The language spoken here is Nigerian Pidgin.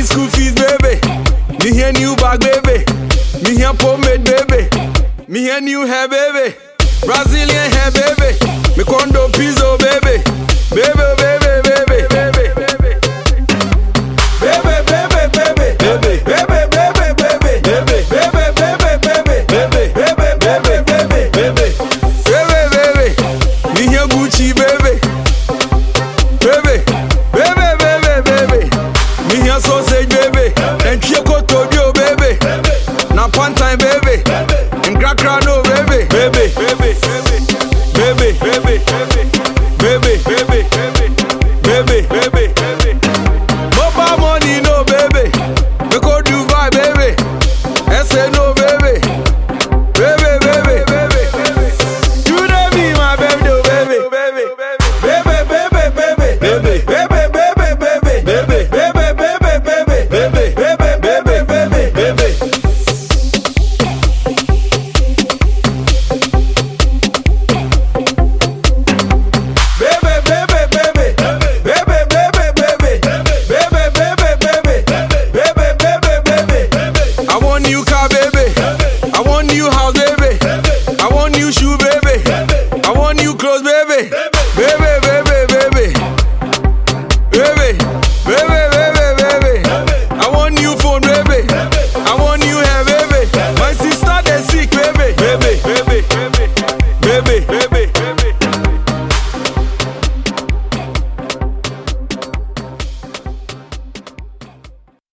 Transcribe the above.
school fees, baby. Me hear new bag, baby. Me hear pomade, baby. Me hear new hair, baby. Brazilian hair, baby. Me condo pizzo, baby. Baby, baby, baby, baby, baby. Baby, baby, baby, baby, baby, baby, baby, baby, baby, baby, baby, baby, baby, baby, baby. Me hear Gucci, baby. Baby, baby, baby, baby. Me hear sausage, baby.